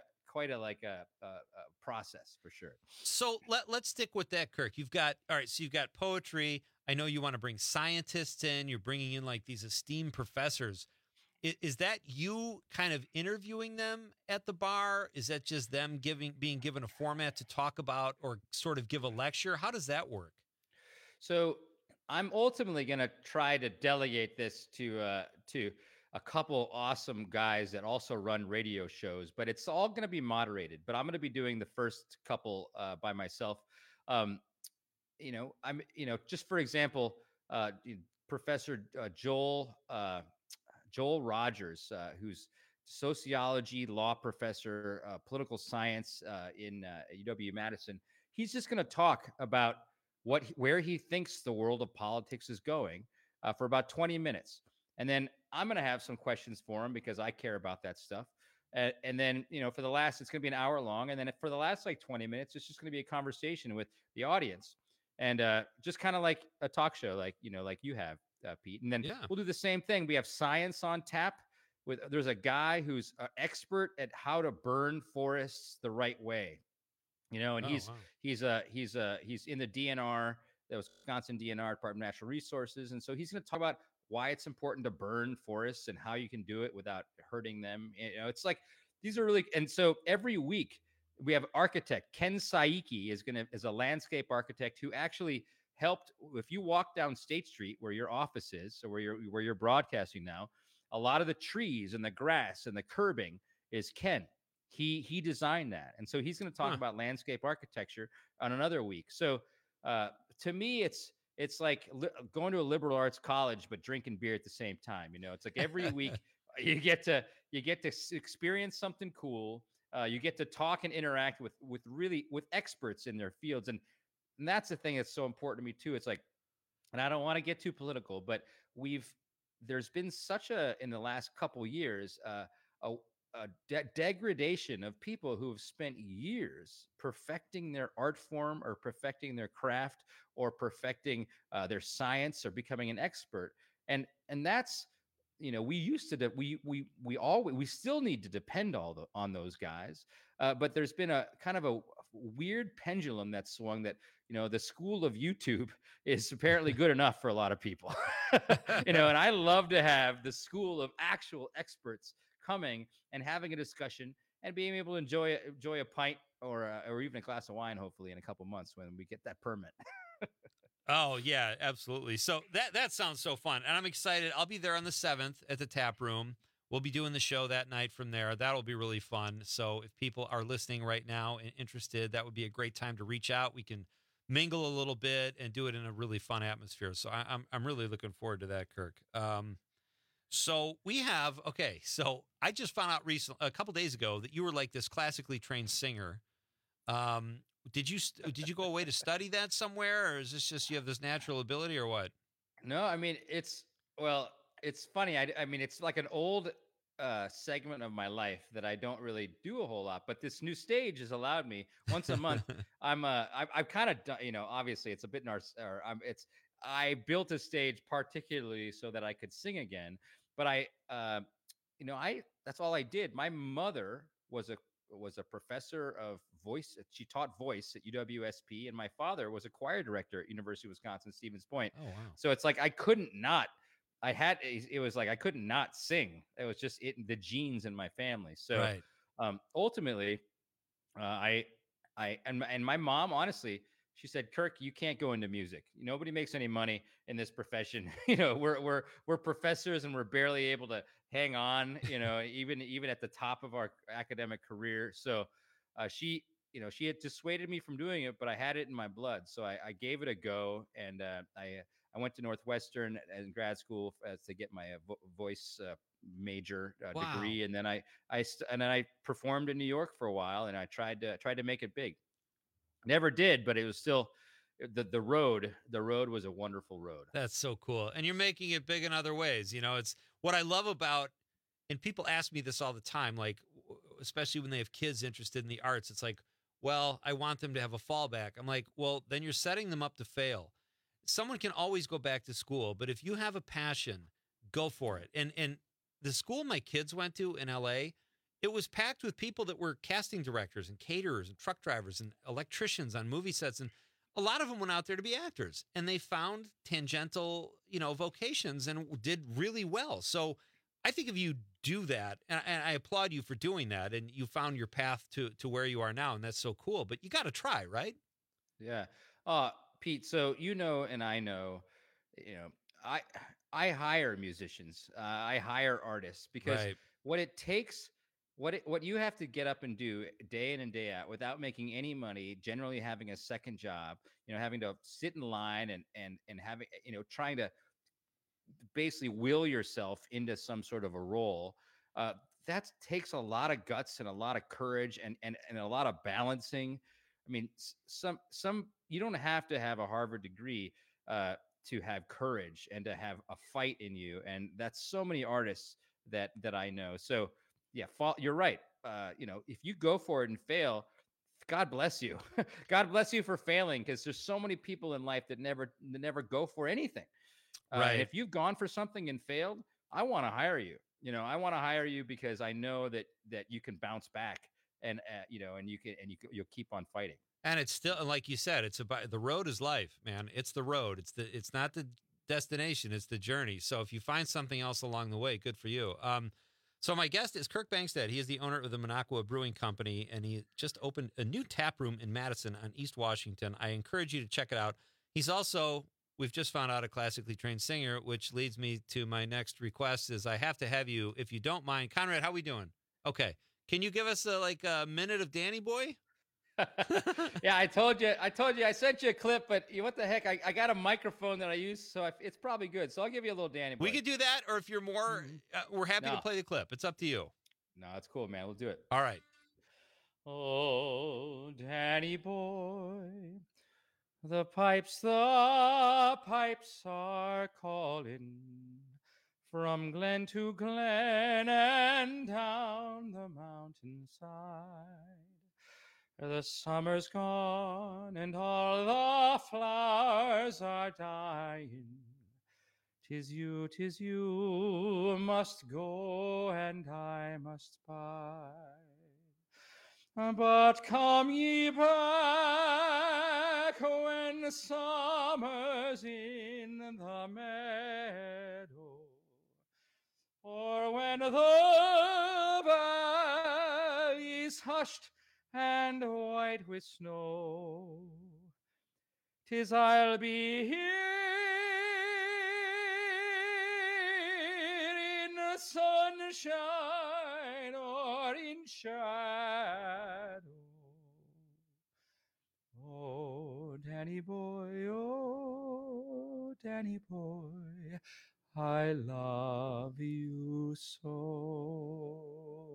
process for sure.
So let's stick with that, Kirk. So you've got poetry. I know you want to bring scientists in. You're bringing in like these esteemed professors. Is that you kind of interviewing them at the bar? Is that just them being given a format to talk about or sort of give a lecture? How does that work?
So I'm ultimately going to try to delegate this to a couple awesome guys that also run radio shows, but it's all going to be moderated. But I'm going to be doing the first couple by myself. Just for example, Professor Joel Rogers, who's sociology, law professor, political science in UW-Madison. He's just going to talk about where he thinks the world of politics is going for about 20 minutes. And then I'm going to have some questions for him because I care about that stuff. And then, it's going to be an hour long. And then for the last 20 minutes, it's just going to be a conversation with the audience. And just kind of like a talk show, like you have. Pete, and then we'll do the same thing. We have science on tap. There's a guy who's an expert at how to burn forests the right way, and he's in the DNR, the Wisconsin DNR, Department of Natural Resources, and so he's going to talk about why it's important to burn forests and how you can do it without hurting them. It's like these are really, and so every week we have architect Ken Saiki is a landscape architect who actually helped. If you walk down State Street where your office is, or where you're broadcasting now, a lot of the trees and the grass and the curbing is Ken. He designed that, and so he's going to talk about landscape architecture on another week. So to me, it's like going to a liberal arts college but drinking beer at the same time. It's like every week you get to experience something cool. You get to talk and interact with experts in their fields, and that's the thing that's so important to me too. It's like, and I don't want to get too political, but there's been such in the last couple years, a degradation of people who have spent years perfecting their art form or perfecting their craft or perfecting their science or becoming an expert. And that's, we used to, we still need to depend on those guys. But there's been a kind of a weird pendulum that swung that, the school of YouTube is apparently good enough for a lot of people, and I love to have the school of actual experts coming and having a discussion and being able to enjoy a pint or even a glass of wine, hopefully in a couple months when we get that permit.
Oh yeah, absolutely. So that sounds so fun. And I'm excited. I'll be there on the 7th at the tap room. We'll be doing the show that night from there. That'll be really fun. So if people are listening right now and interested, that would be a great time to reach out. We can mingle a little bit and do it in a really fun atmosphere. So I'm really looking forward to that, Kirk. So we have, so I just found out a couple days ago that you were like this classically trained singer. Did you go away to study that somewhere, or is this just you have this natural ability, or what?
No, I mean, it's funny. I mean, it's like an old segment of my life that I don't really do a whole lot, but this new stage has allowed me once a month. I've kind of done, obviously it's a bit I built a stage particularly so that I could sing again, but that's all I did. My mother was a professor of voice. She taught voice at UWSP, and my father was a choir director at University of Wisconsin Stevens Point.
Oh wow!
So it's like I couldn't not. It was like I couldn't not sing. It was just the genes in my family. So
right.
Ultimately, and my mom, honestly, she said, Kirk, you can't go into music. Nobody makes any money in this profession. We're professors and we're barely able to hang on, even at the top of our academic career. So she had dissuaded me from doing it, but I had it in my blood. So I gave it a go. And I went to Northwestern in grad school to get my voice major degree. And then I performed in New York for a while, and I tried to make it big. Never did, but it was still the road was a wonderful road.
That's so cool. And you're making it big in other ways. It's what I love about, and people ask me this all the time, like, especially when they have kids interested in the arts, it's like, well, I want them to have a fallback. I'm like, well, then you're setting them up to fail. Someone can always go back to school, but if you have a passion, go for it. And the school my kids went to in LA, it was packed with people that were casting directors and caterers and truck drivers and electricians on movie sets. And a lot of them went out there to be actors, and they found tangential, vocations and did really well. So I think if you do that, and I applaud you for doing that, and you found your path to where you are now, and that's so cool, but you got to try, right?
Yeah. Pete, so and I know, I hire musicians, I hire artists, because what it takes, what you have to get up and do day in and day out without making any money, generally having a second job, having to sit in line and having, trying to basically will yourself into some sort of a role, that takes a lot of guts and a lot of courage and a lot of balancing. I mean, some you don't have to have a Harvard degree to have courage and to have a fight in you, and that's so many artists that I know. So yeah, you're right. If you go for it and fail, God bless you. God bless you for failing, because there's so many people in life that never go for anything. And if you've gone for something and failed, I want to hire you. I want to hire you because I know that you can bounce back, and you'll keep on fighting.
And it's still, like you said, it's about, the road is life, man. It's the road. It's not the destination. It's the journey. So if you find something else along the way, good for you. So my guest is Kirk Bangstad. He is the owner of the Minocqua Brewing Company, and he just opened a new tap room in Madison on East Washington. I encourage you to check it out. He's also, we've just found out, a classically trained singer, which leads me to my next request is I have to have you, if you don't mind. Conrad, how we doing? Okay. Can you give us a minute of Danny Boy?
Yeah, I told you, I sent you a clip, but what the heck? I got a microphone that I use, so it's probably good. So I'll give you a little Danny Boy.
We could do that, or if you're more, we're happy to play the clip. It's up to you.
No, it's cool, man. We'll do it.
All right.
Oh, Danny Boy, the pipes are calling from glen to glen and down the mountainside. The summer's gone and all the flowers are dying. 'Tis you must go and I must bide. But come ye back when summer's in the meadow, or when the valley's hushed and white with snow. 'Tis I'll be here in the sunshine or in shadow. Oh, Danny Boy, I love you so.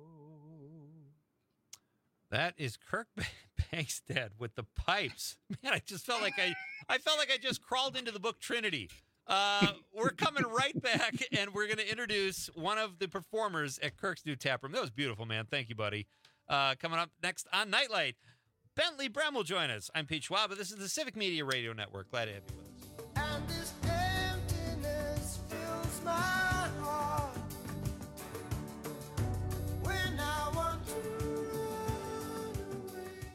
That is Kirk Bangstad with the pipes. Man, I just felt like I just crawled into the book Trinity. We're coming right back, and we're going to introduce one of the performers at Kirk's new tap room. That was beautiful, man. Thank you, buddy. Coming up next on Nightlight, Bentley Brem will join us. I'm Pete Schwab. This is the Civic Media Radio Network. Glad to have you with us.
And this emptiness fills my heart when I want to run away.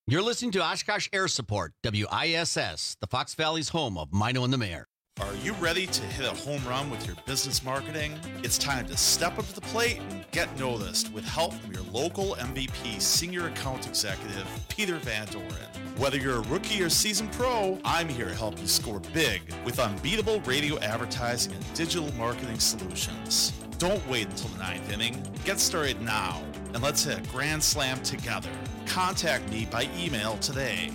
You're listening to Oshkosh Air Support, WISS, the Fox Valley's home of Mino and the Mayor.
Are you ready to hit a home run with your business marketing? It's time to step up to the plate and get noticed with help from your local MVP Senior Account Executive, Peter Van Doren. Whether you're a rookie or seasoned pro, I'm here to help you score big with unbeatable radio advertising and digital marketing solutions. Don't wait until the ninth inning. Get started now, and let's hit a grand slam together. Contact me by email today,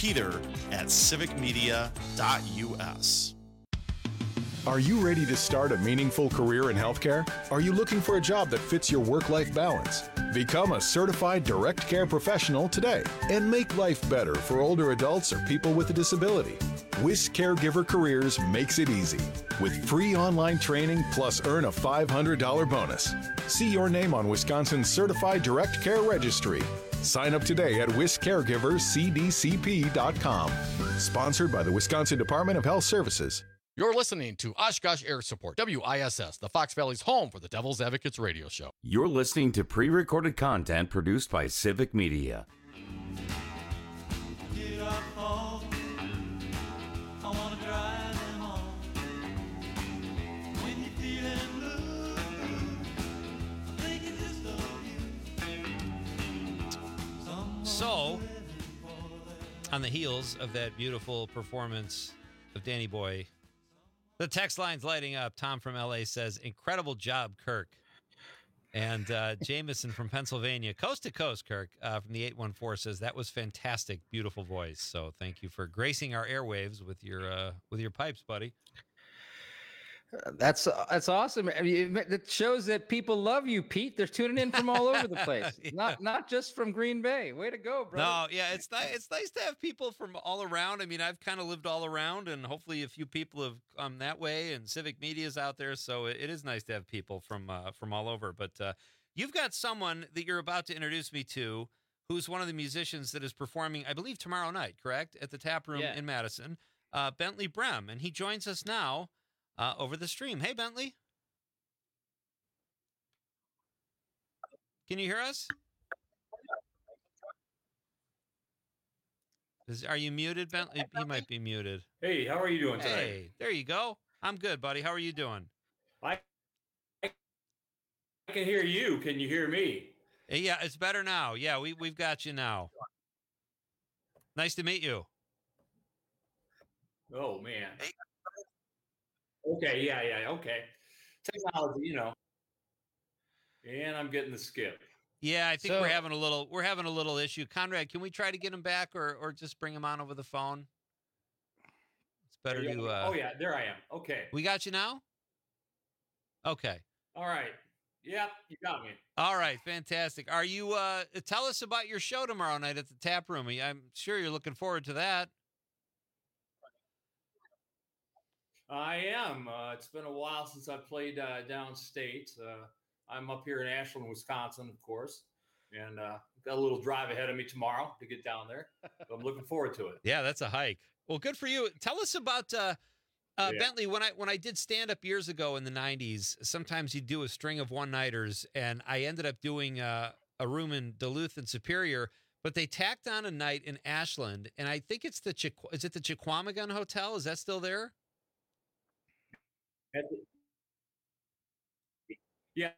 peter@civicmedia.us.
Are you ready to start a meaningful career in healthcare? Are you looking for a job that fits your work-life balance? Become a certified direct care professional today and make life better for older adults or people with a disability. WIS Caregiver Careers makes it easy. With free online training plus earn a $500 bonus. See your name on Wisconsin's Certified Direct Care Registry. Sign up today at wiscaregiverscdcp.com. Sponsored by the Wisconsin Department of Health Services.
You're listening to Oshkosh Air Support, WISS, the Fox Valley's home for the Devil's Advocates radio show.
You're listening to pre-recorded content produced by Civic Media.
Get up home. I wanna drive them home. When you're feeling blue, I'm thinking just of you.
So, on the heels of that beautiful performance of Danny Boy, the text line's lighting up. Tom from LA says, incredible job, Kirk. And Jameson from Pennsylvania, coast to coast, Kirk, from the 814 says, that was fantastic, beautiful voice. So thank you for gracing our airwaves with your pipes, buddy.
That's awesome. I mean, it shows that people love you, Pete. They're tuning in from all over the place,
Yeah.
not just from Green Bay. Way to go, bro.
No, yeah, it's nice to have people from all around. I mean, I've kind of lived all around, and hopefully a few people have come that way, and Civic Media's out there, so it is nice to have people from all over. But you've got someone that you're about to introduce me to who's one of the musicians that is performing, I believe, tomorrow night, correct? At the Tap Room in Madison, Bentley Brem, and he joins us now over the stream. Hey, Bentley. Can you hear us? Are you muted, Bentley? He might be muted.
Hey, how are you doing tonight?
Hey, there you go. I'm good, buddy. How are you doing?
I can hear you. Can you hear me?
Yeah, it's better now. Yeah, we've got you now. Nice to meet you.
Oh, man. Okay, yeah, okay. Technology, you know. And I'm getting the skip.
Yeah, I think we're having a little issue. Conrad, can we try to get him back or just bring him on over the phone? It's better to
oh yeah, there I am. Okay.
We got you now? Okay.
All right. Yep, you got me.
All right, fantastic. Are you tell us about your show tomorrow night at the Tap Room. I'm sure you're looking forward to that.
I am. It's been a while since I played downstate. I'm up here in Ashland, Wisconsin, of course, and got a little drive ahead of me tomorrow to get down there. So I'm looking forward to it.
Yeah, that's a hike. Well, good for you. Tell us about Bentley. When I did stand up years ago in the 90s, sometimes you do a string of one-nighters, and I ended up doing a room in Duluth and Superior, but they tacked on a night in Ashland, and I think it's the Chequamegon Hotel? Is that still there?
Yeah.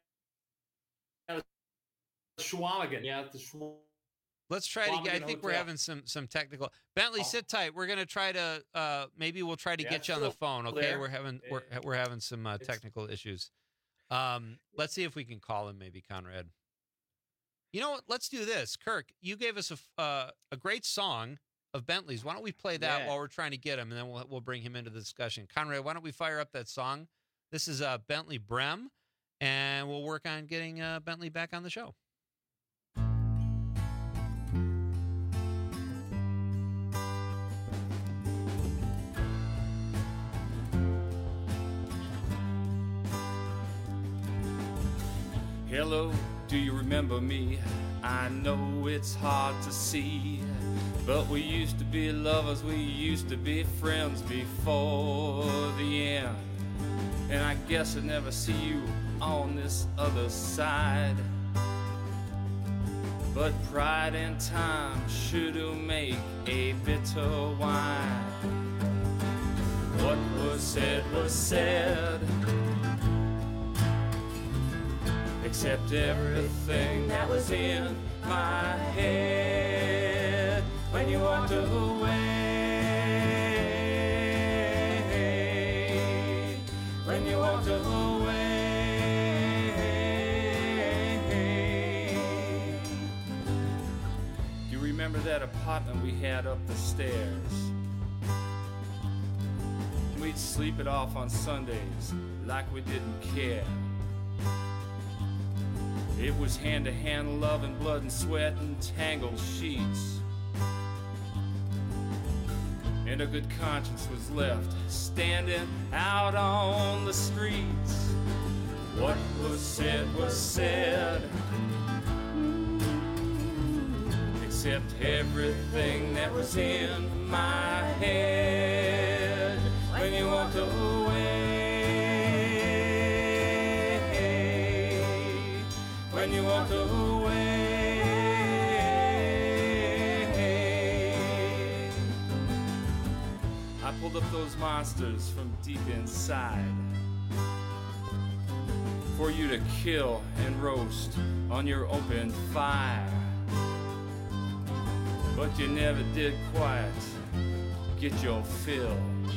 Chequamegon. Yeah, the Chequamegon.
Let's try to get, I think we're having some technical. Bentley, sit tight. We're going to try to maybe we'll try to get you on the phone, okay?
There.
We're having some technical issues. Let's see if we can call him maybe, Conrad. You know what? Let's do this. Kirk, you gave us a great song of Bentley's. Why don't we play that while we're trying to get him, and then we'll bring him into the discussion. Conrad, why don't we fire up that song? This is Bentley Brem, and we'll work on getting Bentley back on the show.
Hello, do you remember me? I know it's hard to see, but we used to be lovers, we used to be friends before the end. And I guess I'll never see you on this other side. but pride and time should make a bitter wine. What was said, except everything that was in my head when you walked away. When you walked away. Do you remember that apartment we had up the stairs? We'd sleep it off on Sundays like we didn't care. It was hand-to-hand love and blood and sweat and tangled sheets. And a good conscience was left standing out on the streets. What was said, except everything that was in my head when you walked away. When you walked away. I pulled up those monsters from deep inside for you to kill and roast on your open fire. But you never did quite get your fill.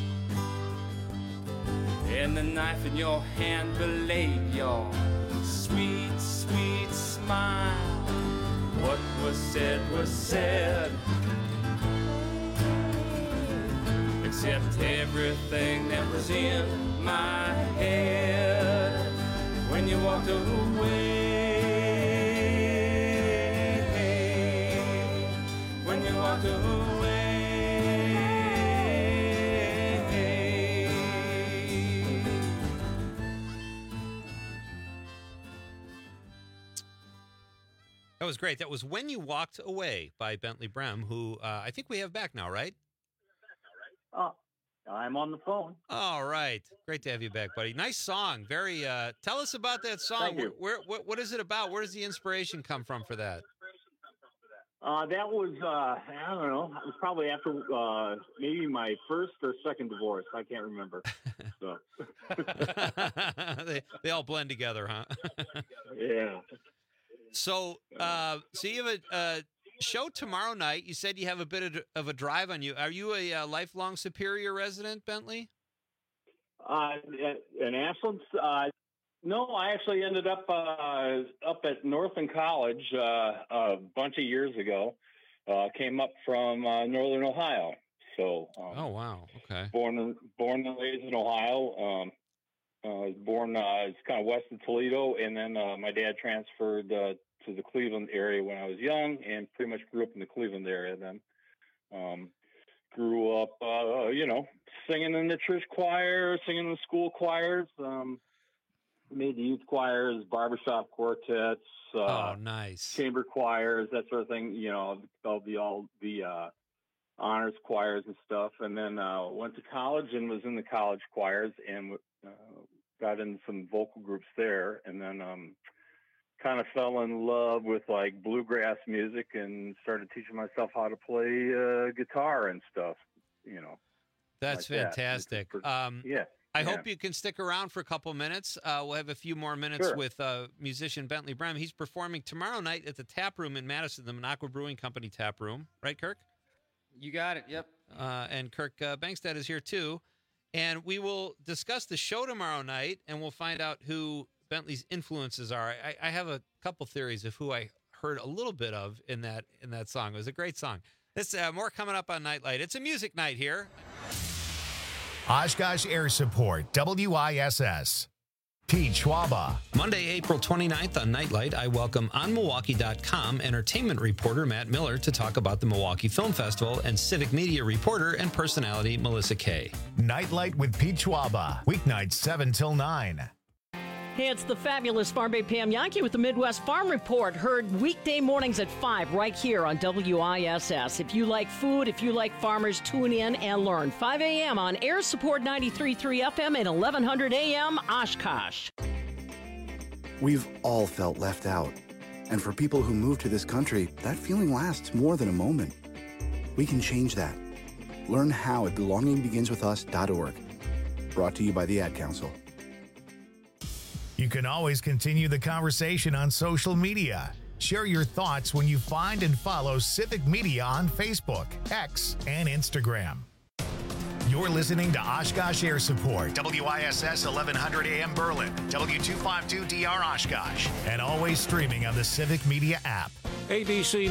And the knife in your hand belayed your sweet, sweet smile. What was said, except everything that was in my head when you walked away. When you walked away.
That was great. That was When You Walked Away by Bentley Brem, who I think we have back now, right?
I'm on the phone.
All right. Great to have you back, buddy. Nice song. Very. Tell us about that song.
Thank you.
What is it about? Where does the inspiration come from for that?
That was, I don't know, it was probably after maybe my first or second divorce. I can't remember. So.
they all blend together, huh?
Yeah.
So you have a show tomorrow night. You said you have a bit of a drive on you. Are you a lifelong Superior resident, Bentley?
In Ashland? No, I actually ended up at Northern College a bunch of years ago. Came up from Northern Ohio. So.
Oh wow! Okay.
Born and raised in Ohio. I was born it's kind of west of Toledo, and then my dad transferred to the Cleveland area when I was young, and pretty much grew up in the Cleveland area then. Grew up, singing in the church choir, singing in the school choirs. Made the youth choirs, barbershop quartets.
Nice.
Chamber choirs, that sort of thing. All the honors choirs and stuff. And then went to college and was in the college choirs and got in some vocal groups there. And then kind of fell in love with like bluegrass music and started teaching myself how to play guitar and stuff.
That's
like
fantastic.
Yeah.
I hope you can stick around for a couple minutes. We'll have a few more minutes with musician Bentley Brem. He's performing tomorrow night at the Tap Room in Madison, the Minocqua Brewing Company Tap Room. Right, Kirk?
You got it. Yep.
And Kirk Bangstad is here, too. And we will discuss the show tomorrow night, and we'll find out who Bentley's influences are. I have a couple theories of who I heard a little bit of in that song. It was a great song. This more coming up on Nightlight. It's a music night here.
Oshkosh Air Support, WISS. Pete Schwaba.
Monday, April 29th on Nightlight, I welcome OnMilwaukee.com entertainment reporter Matt Miller to talk about the Milwaukee Film Festival and civic media reporter and personality Melissa Kay.
Nightlight with Pete Schwaba. Weeknights 7 till 9.
Hey, it's the fabulous Farm Bay Pam Yankee with the Midwest Farm Report. Heard weekday mornings at 5 right here on WISS. If you like food, if you like farmers, tune in and learn. 5 a.m. on Air Support 93.3 FM and 1100 a.m. Oshkosh.
We've all felt left out. And for people who move to this country, that feeling lasts more than a moment. We can change that. Learn how at belongingbeginswithus.org. Brought to you by the Ad Council.
You can always continue the conversation on social media. Share your thoughts when you find and follow Civic Media on Facebook, X, and Instagram. You're listening to Oshkosh Air Support, WISS 1100 AM Berlin, W252DR Oshkosh, and always streaming on the Civic Media app.
ABC